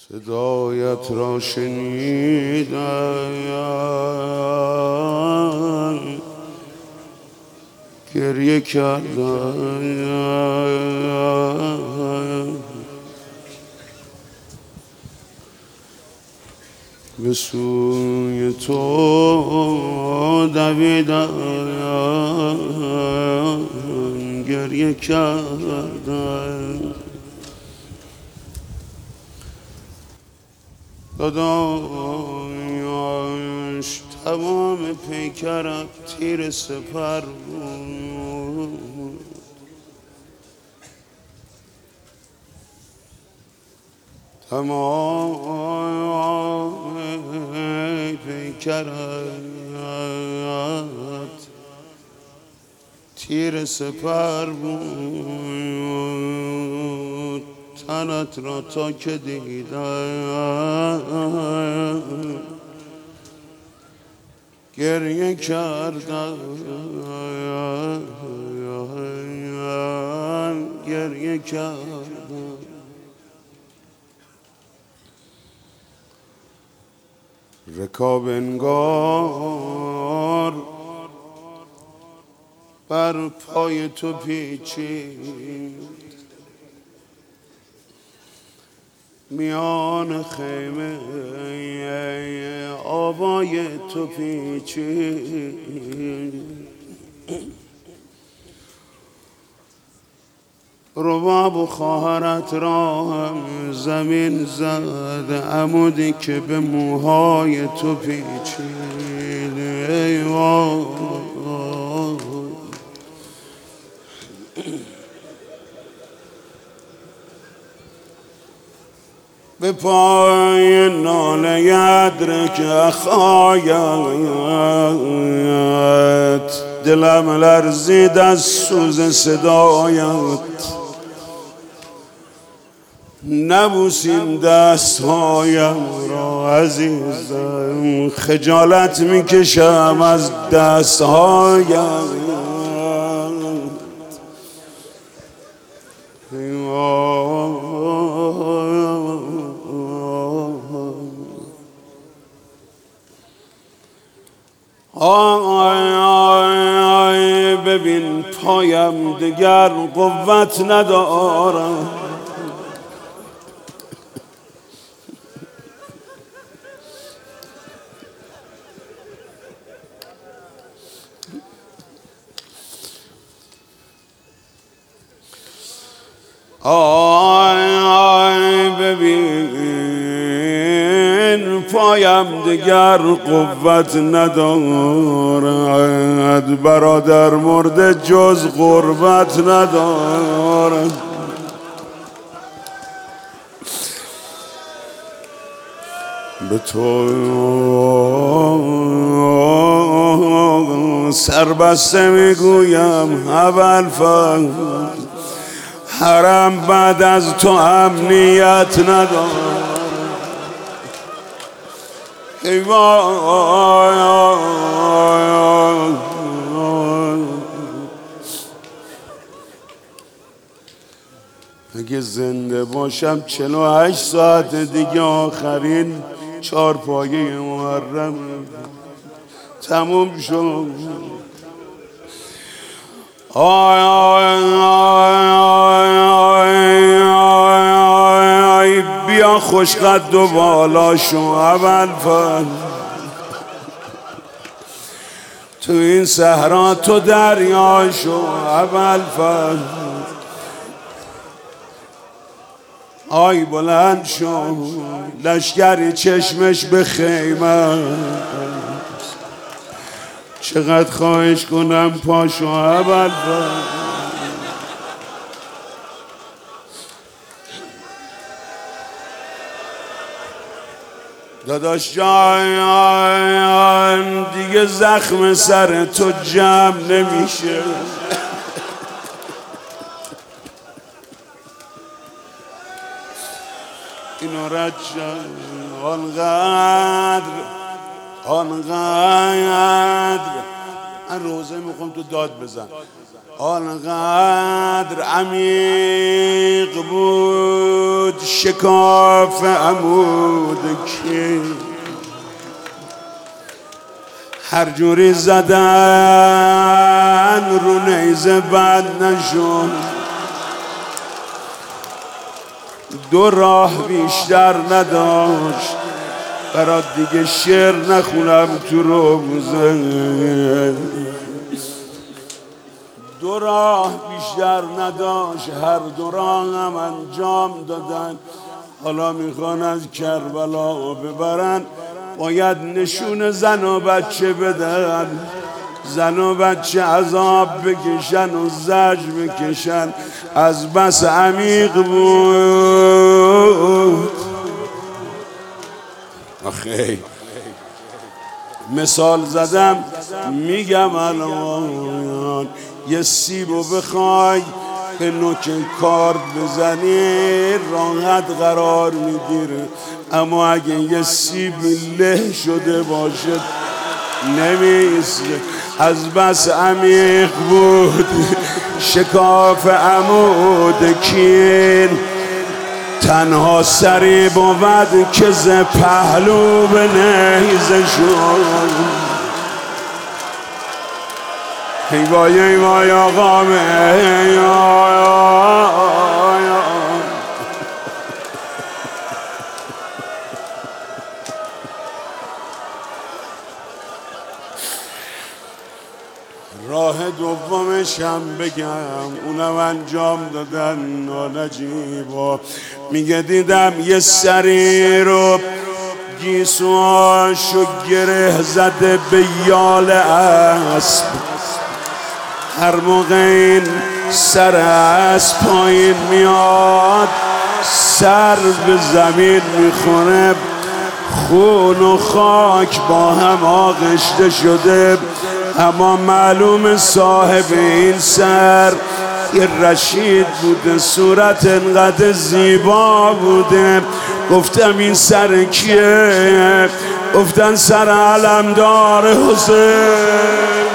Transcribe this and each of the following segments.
صدایت را شنیدم، گریه کردم، به سوی تو دویدم، گریه کردم. داداش تمام پیکرم تیر سپر بود، تمام پیکرت تیر سپر بود، تنت را تا که دیدم گریه کردم، گریه کردم. رکاب انگار بر پای تو پیچید، میان خیمه آوای تو پیچید، رباب و خواهرت را هم زمین زد، عمودی که به موهای تو پیچید. ای وای به پای ناله یدرک اخایت، دلم لرزید از سوز صدایت. نبوسیم دستهایم را عزیزم، خجالت میکشم از دستهایم. آی ببین پایم دیگر قوت ندارم، آی ببین پایم دیگر قوت ندارد، برادر مرده جز غربت ندارد. به تو سربسته میگویم ابوالفضل، حرم بعد از تو امنیت ندارد. ای وای اگه زنده باشم 48 ساعت دیگه آخرین چارپایه محرم تموم شد. آی آی آی آی آی بیا خوشقد و بالا شو ابوالفضل، تو این صحرا تو دریا شو ابوالفضل. آی بلند شو لشکری چشمش به خیمه، چقدر خواهش کنم پاشو ابوالفضل. داداش جان دیگه زخم سر تو جمع نمیشه، اینو رد شد. آنقدر من روزه میخوام تو داد بزن. آنقدر عمیق بود شکاف عمود که هر جوری زدن رو نیزه بد نشد. دو راه بیشتر نداشت برات دیگه شعر نخونم تو روزه. دو راه بیشتر نداشت، هر دو راه هم انجام دادن. حالا میخوان از کربلا ببرن، باید نشون زن و بچه بدن، زن و بچه عذاب بکشن و زجر بکشن. از بس عمیق بود. آخی مثال زدم میگم الان، یه سیبو بخوای به نوک کارد بزنی راحت قرار میگیره، اما اگه یه سیب له شده باشه نمیسته. از بس عمیق بود شکاف عمود کین، تنها سری بود که ز پهلو به نیزه شد. ای وای ای وای آقا راه دومش هم بگم، اونم انجام دادن نانجیبا. میگه دیدم یه سری رو گیسوهاشو گره زده به یال اسب. هر موقع این سر از پایین میاد سر به زمین میخونه، خون و خاک با هم آغشته شده. اما معلوم صاحب این سر یه رشید بوده، صورت انقدر زیبا بوده. گفتم این سر کیه؟ گفتن سر علمدار حسین.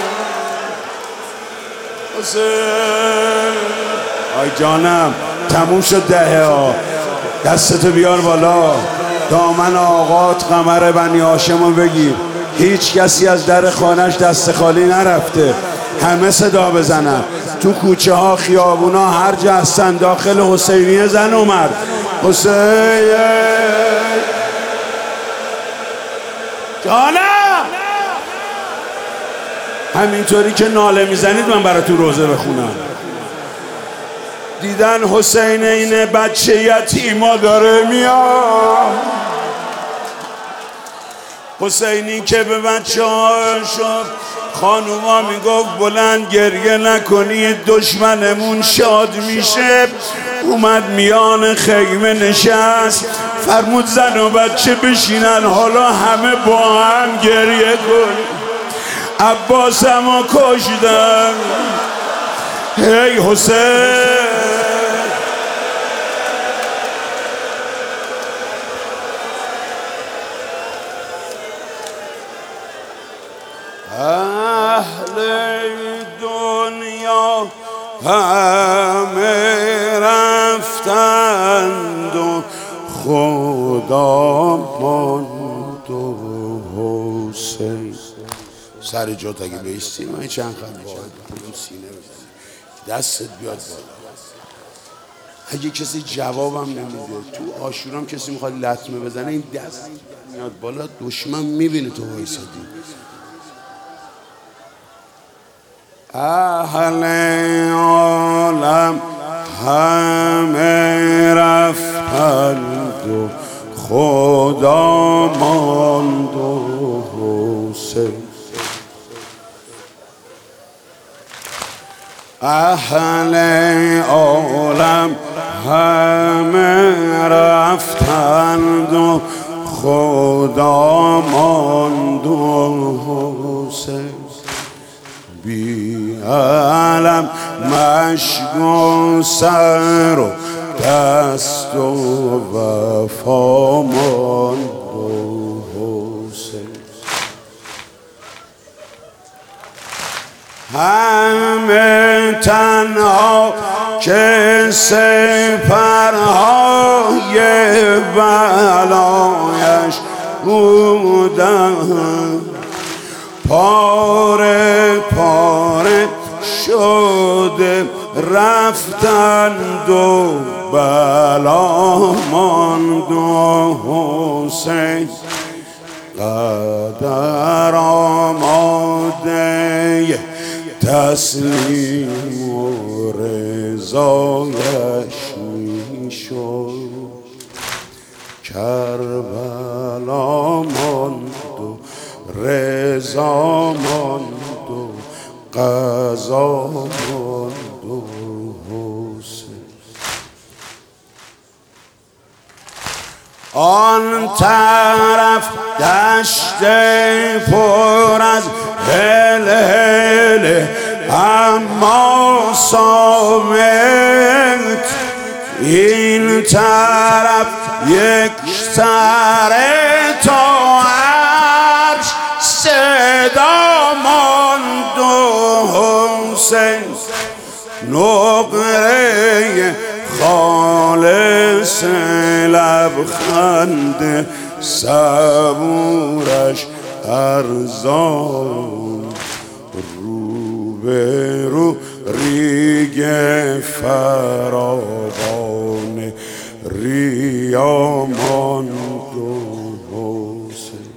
آی جانم تموم شد دهه ها، دستتو بیار بالا، دامن آقات قمر بنی هاشمو بگیر. هیچ کسی از در خانهش دست خالی نرفته، همه صدا بزنن تو کوچه ها خیابونا هر جا هستن، داخل حسینیه زن و مرد. حسین جانم همینطوری که ناله میزنید من براتون روزه بخونم. دیدن حسین این بچه یتیما داره میاد، حسینی که به بچه شد خانوما میگفت بلند گریه نکنید دشمنمون شاد میشه. اومد میان خیمه نشست، فرمود زن و بچه بشینن حالا همه با هم گریه کنید. عباس همو کشیدن. هی حسین اهل دنیا همه رفتند و خدا ماند و حسین. سر جات اگه بیستی من چند خط باید کنم سینه بزنی، دستت بیاد بالا. اگه کسی جوابم نمیده تو آشورام کسی میخواد لطمه بزنه این دست میاد بالا، دشمن میبینه تو وایسادی. اهل عالم همه رفتند و خدا ماند و حسین. اهل عالم همه رفتند و خدا ماند و حسین. بی علم مشک و سر و دست و وفا ماند و حسین. همه تنها که سپرهای بلایش بودن، پاره پاره شده رفتند و بلا ماند و حسین قدر آماده تسلیم و رضایش میشد. کربلا ماند و رضا ماند و قضا ماند و حسین. آن طرف دشت پر از هله اما صامت، این طرف یک سره تا عرش صدا ماند و حسین نقره خالص لبخند صبورش ارزان، رو به رو ریگ فراوان ریا ماند و حسین.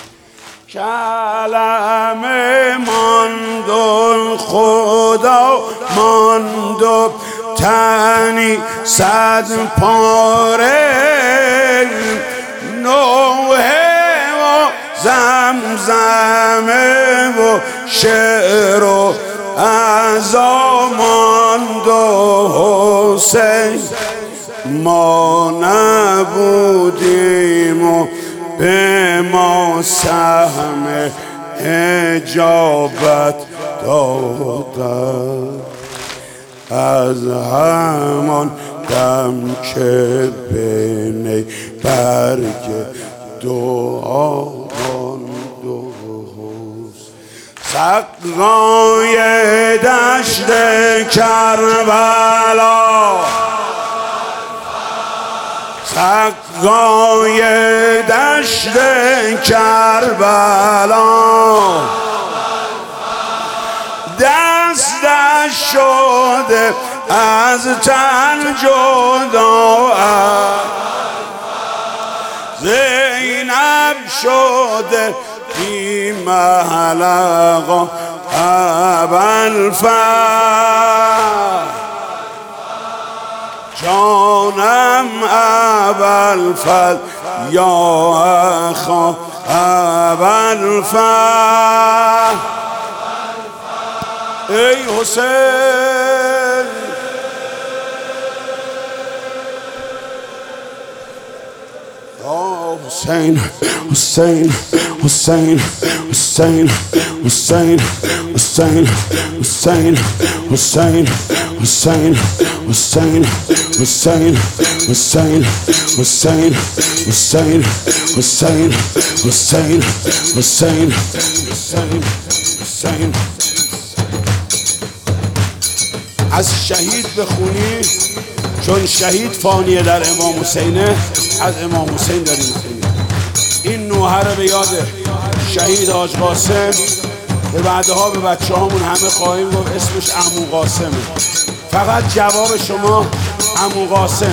کلمه ماند و خدا ماند و تنی صد پاره، نوحه و زمزمه و شعر و عزا ماند و حسین. ما نبودیم و به ما سهم اجابت دادند، از همان دم که به نی برگ دعا ماند و سقای دشت کربلا، سقای دشت کربلا، دستش شده از تن جدا، زینب شده بی محلقا ابوالفضل، جانم ابوالفضل یا اخا ابوالفضل. ای حسین حسین حسین حسین حسین حسین حسین حسین حسین حسین حسین حسین حسین حسین حسین حسین حسین حسین حسین. از شهید بخونی چون شهید فانیه در امام حسینه، از امام حسین داریم میخونیم. این نوحه رو به یاد شهید حاج قاسم به بعدها به بچه هامون همه خواهیم گفت اسمش عمو قاسمه، فقط جواب شما عمو قاسم.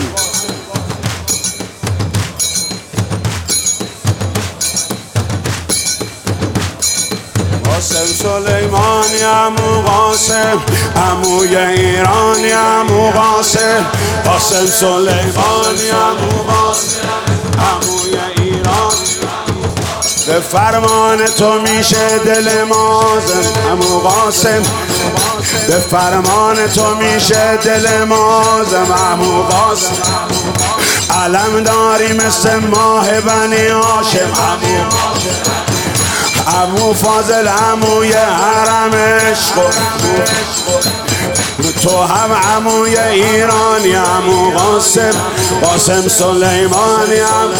قاسم سلیمانی عمو قاسم، عموی ایرانی عمو قاسم، قاسم سلیمانی عمو قاسم، عموی ایرانی. به فرمان تو میشه دل مازم عمو قاسم، به فرمان تو میشه دل مازم عمو قاسم. علم داری مثل ماه بنی هاشم عمو عمو فاضل، عموی حرم عشق، تو هم عموی ایرانی، عمو قاسم سلیمانی،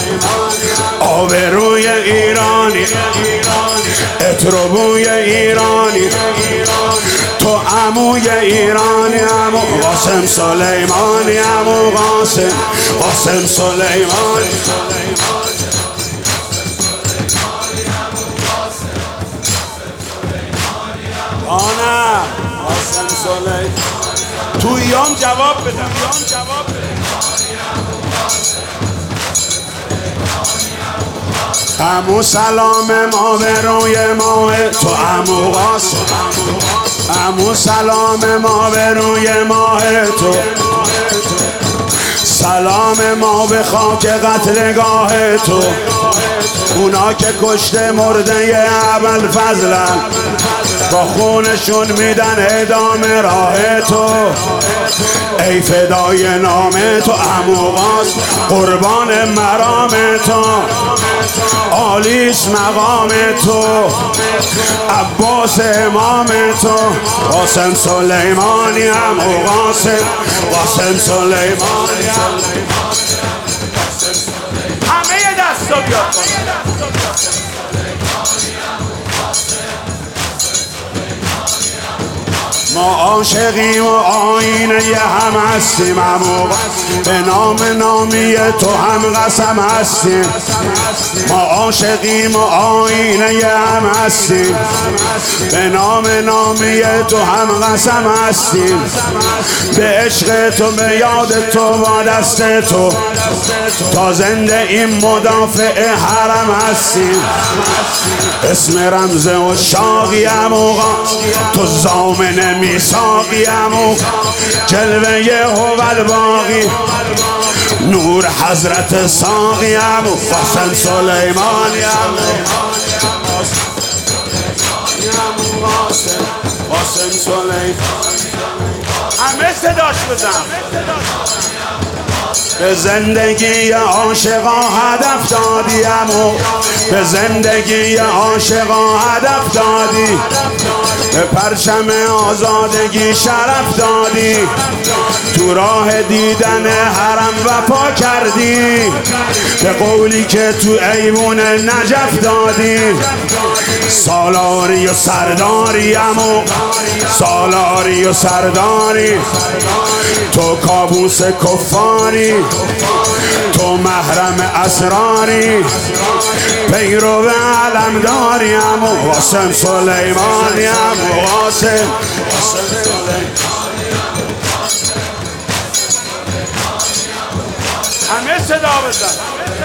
آبروی ایرانی، اتروبوی ایرانی، تو عموی ایرانی، عمو قاسم سلیمانی، عمو قاسم سلیمانی. آنه قاسم سلیمانی تو ایام جواب بدم. عمو سلام ما به روی ماه تو، عمو قاسم، عمو سلام ما به روی ماه تو، سلام ما به خاک قتلگاه تو، اونا که کشته مرده ابوالفضلن، با خونشون میدن ادامه راه تو، ای فدای نام تو عمو قاسم، قربان مرام تو، عالیس مقام تو، عباس امام تو، قاسم سلیمانی، عمو قاسم سلیمانی. همه دستا بیاد ما عاشقیم و آینه هم هستیم، عمو به نام نامی تو هم قسم هستیم، ما عاشقیم و آینه هم هستیم، به نام نامی تو هم قسم هستیم، به عشق تو، به یاد تو، با دست تو تا زنده این مدافع حرم هستیم، اسم رمز و شاقی عمو تو ضامن میثاقی، عمو جلوه هوال باقی، نور حضرت ساقی، عمو قاسم سلیمانی، قاسم سلیمانی. همه صداش بزن. به زندگی عاشقا هدف دادی، عمو به زندگی عاشقا هدف دادی، به پرچم آزادگی شرف دادی، تو راه دیدن حرم وفا کردی، به قولی که تو ایوون نجف دادی، سالاری و سرداری، عمو سالاری و سرداری، تو کابوس کفاری، تو محرم اسراری، پیرو علمداری، عمو قاسم سلیمانی، عمو قاسم سلیمانی. همه صدا بزن.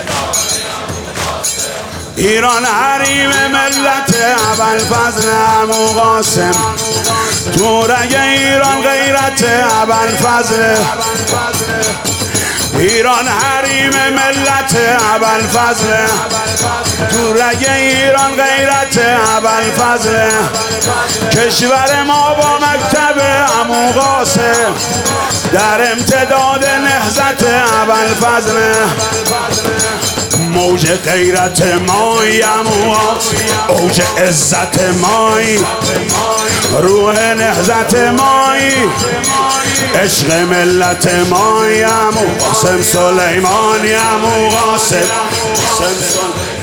ایران حریم ملت ابوالفضل، عمو قاسم تو رگ ایران غیرت ابوالفضل، ایران حریم ملت ابوالفضل، تو رگ ایران غیرت ابوالفضل، کشور ما با مکتب عمو قاسم در امتداد نهضت ابوالفضل، موج غیرت مایی، عمو اوج عزت مایی، روح نهضت مایی، عشق ملت مایی، عمو قاسم سلیمانی، عمو قاسم سلیمانی.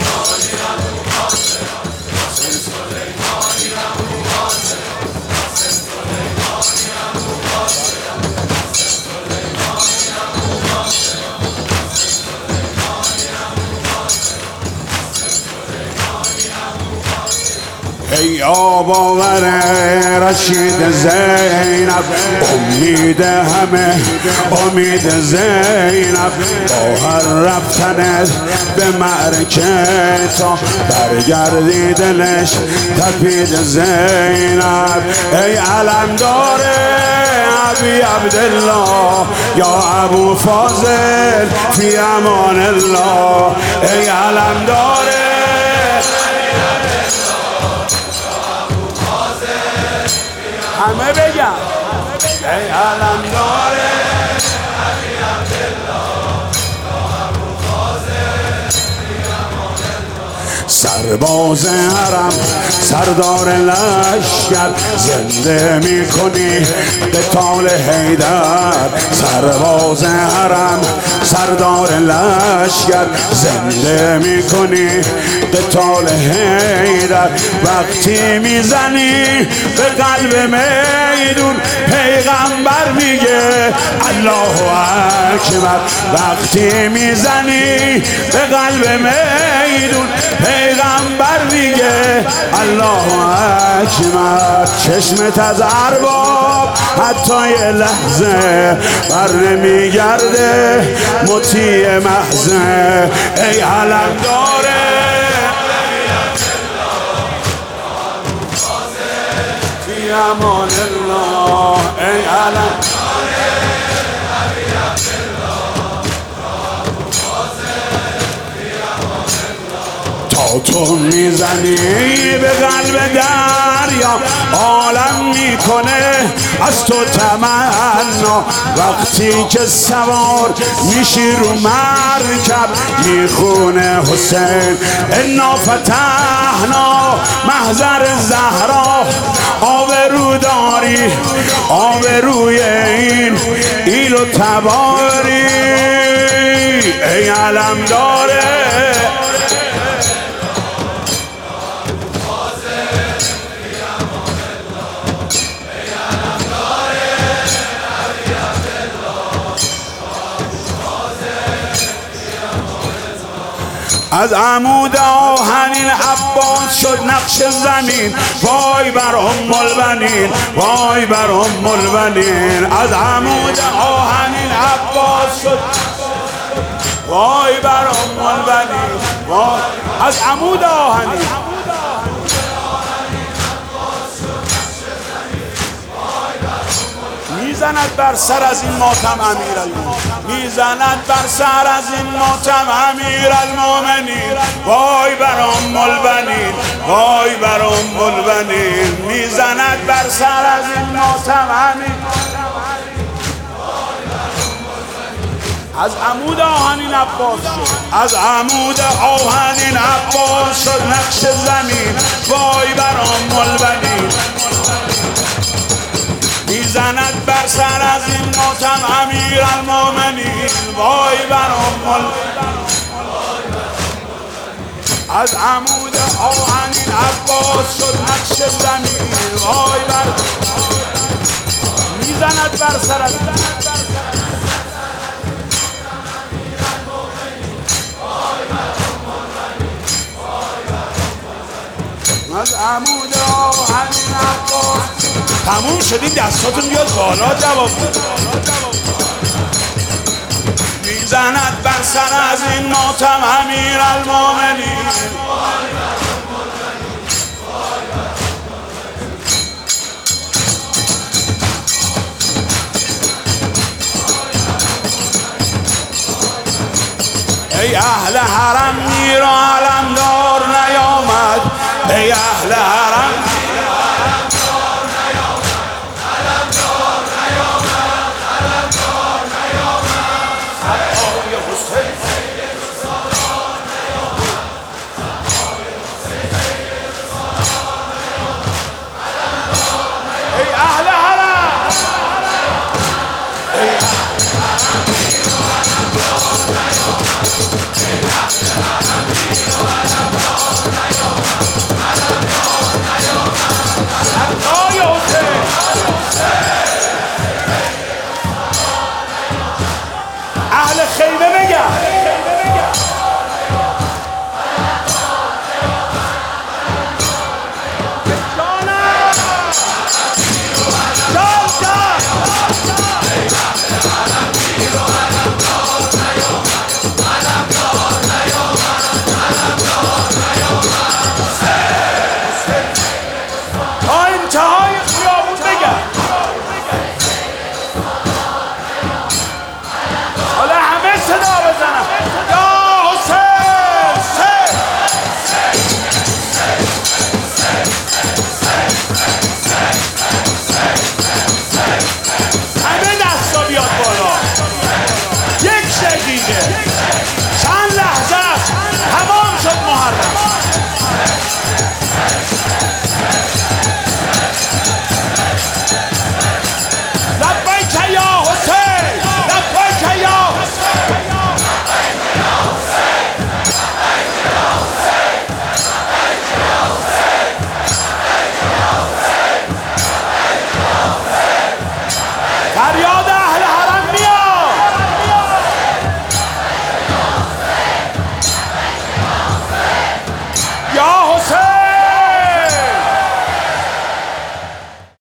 ای آباور رشید زینب، امید همه امید زینب، با هر رفتنت به مرکه تا برگردی دلش تپید زینب، ای علمدار ابی عبدالله یا ابو فاضل فی امان الله، ای علمدار همه بگم، ای علمدار ابی عبدالله یا ابو فاضل فی امان الله. سرباز حرم سردار لشکر زنده میکنی قتال حیدر. سرباز حرم سردار لشکر زنده میکنی قتال حیدر. وقتی میزنی به قلب میدون پیغمبر میگه الله اکبر. وقتی میزنی به قلب میدون پیغمبر میگه الله اکبر. چشمت از ارباب حتی یه لحظه بر نمیگرده مطیع محضه. ای علم داره فی امان الله. ای علم تو میزنی به قلب دریا عالم میکنه از تو تمنا. وقتی که سوار میشی رو مرکب میخونه حسین انا فتحنا محضر زهرا. آبرو داری آبروی این ایل و تباری. ای علم داره از عمود آهنین عباس شد نقش زمین. وای بر ام البنین وای بر ام البنین. از عمود آهنین عباس شد وای بر ام البنین. وای از عمود آهنین میزند بر سر از این ماتم امیرالمومنین. میزند بر سر از این ماتم امیرالمومنین. وای بر ام البنین وای بر ام البنین. میزند بر سر از این ماتم از عمود آهنین عباس شد. از عمود آهنین عباس شد نقش زمین. وای بر ام البنین میزند بر سر از این ماتم امیرالمومنین. وای بر ام البنین از عمود آهنین عباس شد نقش زمین. وای بر میزند بر سر از از عمود آهنین عباس. تموم شدی دستاتون بیاد بالا جواب بده. میزند بر سر از این ماتم امیرالمومنین. ای اهل حرم